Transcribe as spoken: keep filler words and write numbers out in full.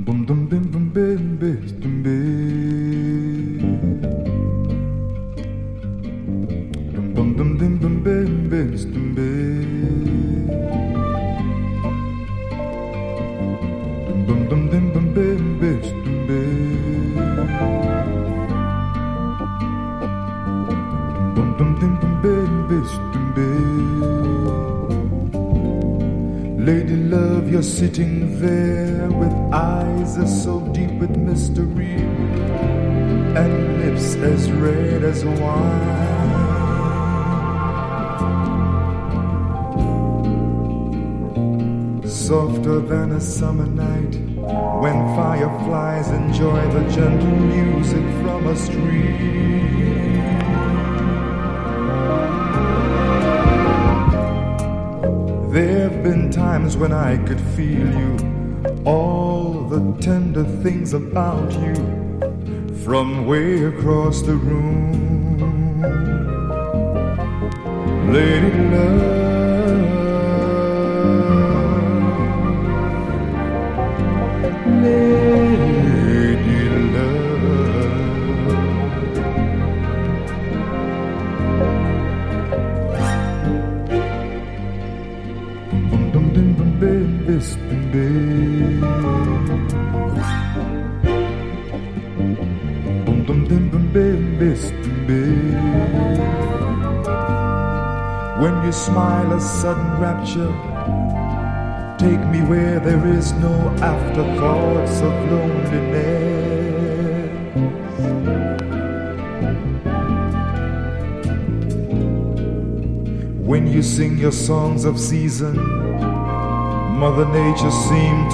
Bum dum bim bum bim bim bim bim bum dum bim bum bim bim bim bum dum bim bum bim bim bum dum bim bum bim bim. Lady love, you're sitting there with eyes as so deep with mystery and lips as red as wine. Softer than a summer night when fireflies enjoy the gentle music from a stream. There have been times when I could feel you, all the tender things about you, from way across the room. Lady love, lady love. Bum dum dum bum baby baby. Bum dum dum bum baby baby. When you smile, a sudden rapture, take me where there is no afterthoughts of loneliness. When you sing your songs of season, Mother Nature seemed to